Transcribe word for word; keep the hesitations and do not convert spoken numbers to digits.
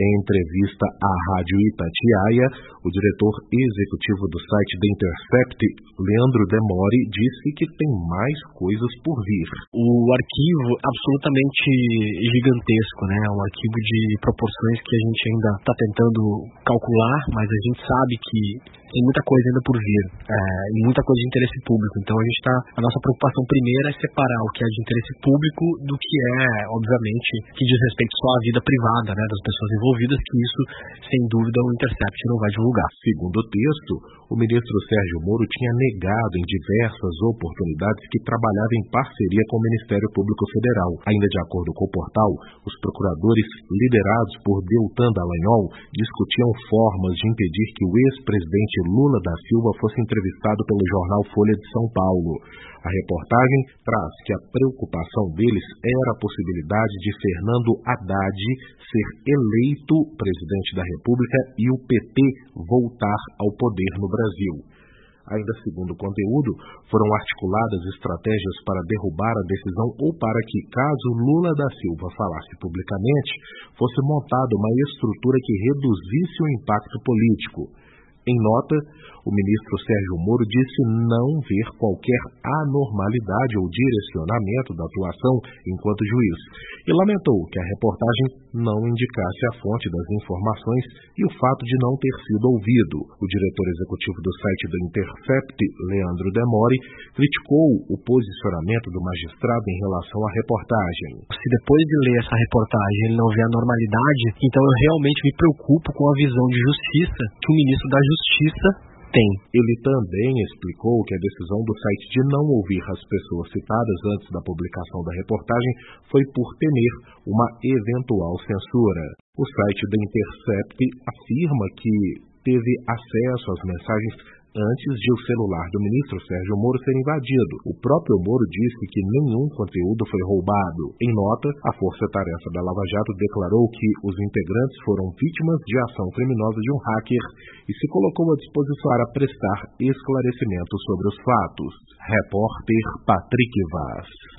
Em entrevista à Rádio Itatiaia, o diretor executivo do site The Intercept, Leandro Demori, disse que tem mais coisas por vir. O arquivo absolutamente gigantesco, né? Um arquivo de proporções que a gente ainda está tentando calcular, mas a gente sabe que tem muita coisa ainda por vir, é, e muita coisa de interesse público. Então a gente tá, a nossa preocupação primeira é separar o que é de interesse público do que é, obviamente, que diz respeito só à vida privada, né, das pessoas envolvidas, que isso, sem dúvida, o Intercept não vai divulgar. Segundo o texto, o ministro Sérgio Moro tinha negado em diversas oportunidades que trabalhava em parceria com o Ministério Público Federal. Ainda de acordo com o portal, os procuradores liderados por Deltan Dallagnol discutiam formas de impedir que o ex-presidente Lula da Silva fosse entrevistado pelo jornal Folha de São Paulo. A reportagem traz que a preocupação deles era a possibilidade de Fernando Haddad ser eleito presidente da República e o P T voltar ao poder no Brasil. Ainda segundo o conteúdo, foram articuladas estratégias para derrubar a decisão ou para que, caso Lula da Silva falasse publicamente, fosse montada uma estrutura que reduzisse o impacto político. Em nota, o ministro Sérgio Moro disse não ver qualquer anormalidade ou direcionamento da atuação enquanto juiz e lamentou que a reportagem não indicasse a fonte das informações e o fato de não ter sido ouvido. O diretor executivo do site do Intercept, Leandro Demori, criticou o posicionamento do magistrado em relação à reportagem. Se depois de ler essa reportagem ele não vê a normalidade, então eu realmente me preocupo com a visão de justiça que o ministro da Justiça tem. Ele também explicou que a decisão do site de não ouvir as pessoas citadas antes da publicação da reportagem foi por temer uma eventual censura. O site do Intercept afirma que teve acesso às mensagens antes de o celular do ministro Sérgio Moro ser invadido. O próprio Moro disse que nenhum conteúdo foi roubado. Em nota, a Força Tarefa da Lava Jato declarou que os integrantes foram vítimas de ação criminosa de um hacker e se colocou à disposição para prestar esclarecimentos sobre os fatos. Repórter Patrick Vaz.